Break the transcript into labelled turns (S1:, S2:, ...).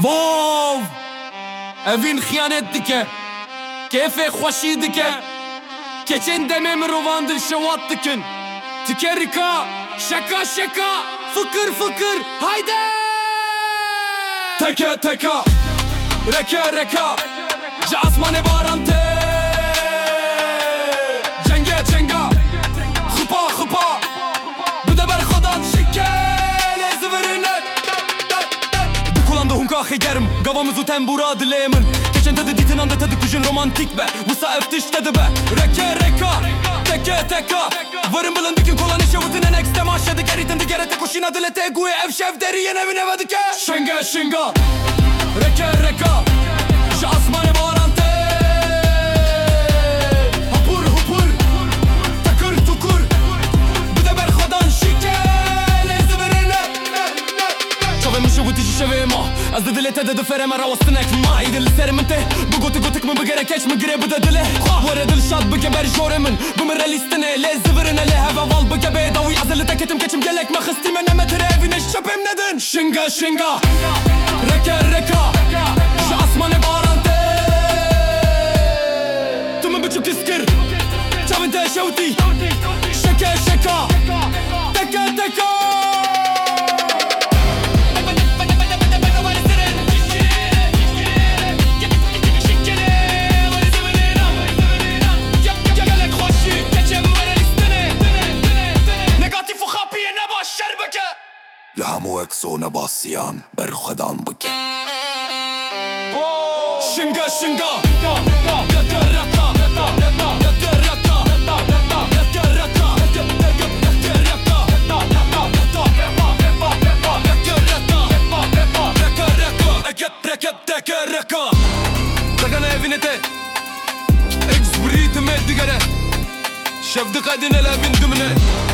S1: واو evin خیانت dike keyfe خوشی dike keçen demem rovandır şevat dikin tikerika şaka şaka fıkır fıkır haydi teke teka reke reka ja asmane barante cenge cenga hıpa hıpa bu da ber khadan şikele zıvırına bu kulanda hunka hegerim gavamızı tembura dilemin geçen tadı ditin anda tadı kuşun romantik be bu saef diştedi be reke reka teke teka varım bilin dikin kolanı şevutun en ekste maşadı geritin digere te kuşina dilete guye ev şev deri yen evine vedike şenge şinga reke reka ja asmane barante hapur hupur takır tukur bu da ber khadan şikele zıvırına çavem şevuti şevema az da dilete de fereme ravastınek ma idil serimente bu gotik gotik mi bu gerek eç mi gire bu da dile vare dil şad bu geber joremin bu mi realistine le zıvırına le hava val bu gebe davi azılı teketim geçim gelek ma khistime ne metre evine şapem neden şinga şinga reke reka ja asmane barante tumi buçuk iskir çavinte şevti şeke şeka teke teka لهمو اكسونا باسيان برخدان بك شنقا شنقا تغنى evine اكس بريت مدقره شفدق ادنا لا من دمنه